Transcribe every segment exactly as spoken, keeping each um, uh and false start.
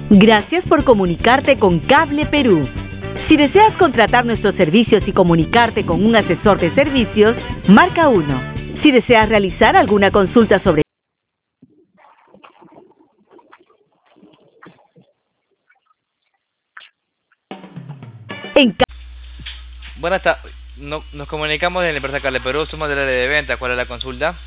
Gracias por comunicarte con Cable Perú. Si deseas contratar nuestros servicios y comunicarte con un asesor de servicios, marca uno. Si deseas realizar alguna consulta sobre en ca- Buenas tardes. No, nos comunicamos de la empresa Cable Perú, somos del área de venta. ¿Cuál es la consulta?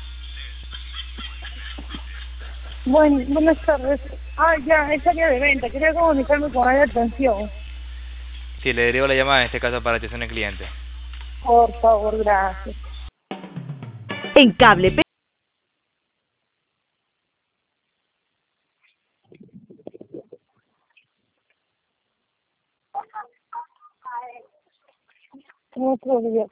Bueno, buenas tardes. Ah, ya, es área de venta. Quería comunicarme con área de atención. Sí, le derivo la llamada en este caso para atención al cliente. Por favor, gracias. en Cable Perú. Otro día.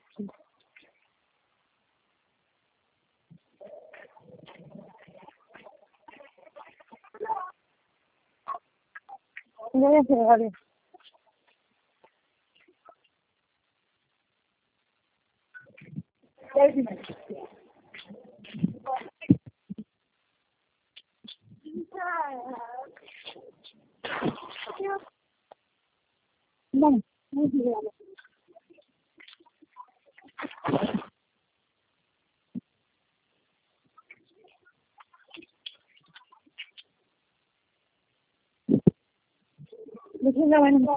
Gracias, vale. Vamos, vamos a ver. Decime, bueno.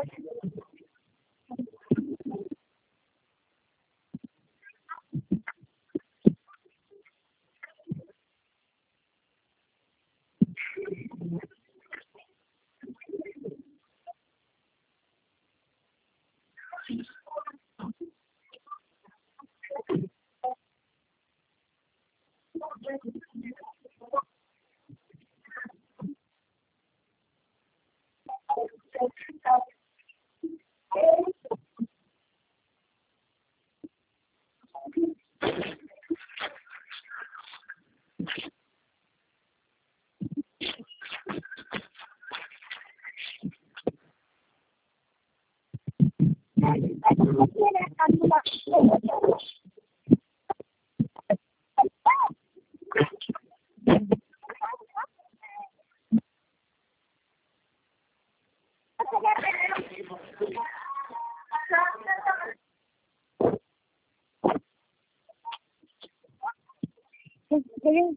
¿Está bien?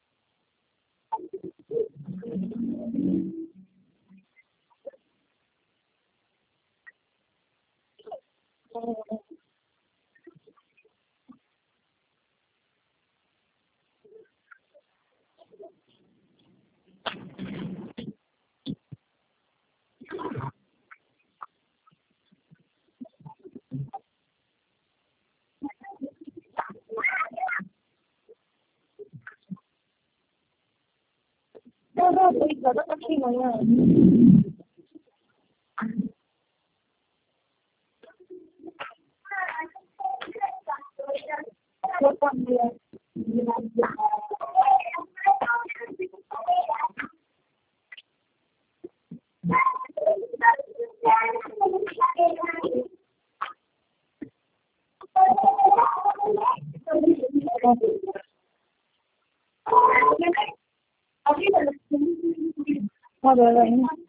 No, no, sí, no, no, sí, no, no. Yo también. A ver, a ver.